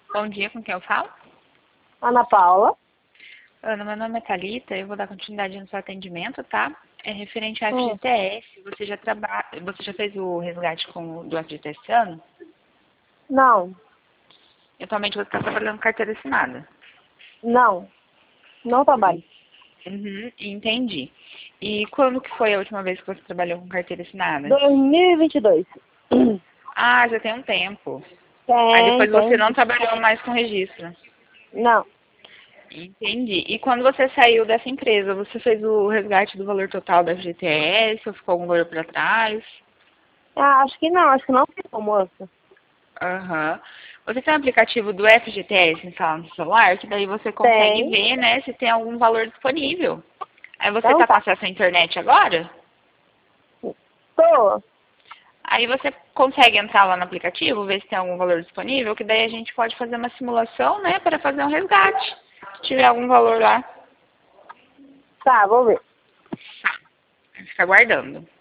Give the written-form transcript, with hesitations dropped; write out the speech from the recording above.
Bom dia, com quem eu falo? Ana Paula. Ana, meu nome é Thalita, eu vou dar continuidade no seu atendimento, tá? É referente ao Hum. FGTS, você já fez o resgate do FGTS esse ano? Não, Atualmente você está trabalhando com carteira assinada. não trabalho. Uhum, entendi. E quando que foi a última vez que você trabalhou com carteira assinada? 2022. Ah, já tem um tempo. Aí Tem, depois você tem. não trabalhou mais com registro. Não. Entendi. E quando você saiu dessa empresa, você fez o resgate do valor total da FGTS ou ficou algum valor para trás? Acho que não ficou, moça. Aham. Você tem um aplicativo do FGTS instalado no celular, que daí você consegue Tem. ver, né, se tem algum valor disponível. Aí você Então está com tá. acesso à internet agora? Tô. Aí você consegue entrar lá no aplicativo, ver se tem algum valor disponível, que daí a gente pode fazer uma simulação, né, para fazer um resgate. Se tiver algum valor lá, Tá, vou ver. fica aguardando.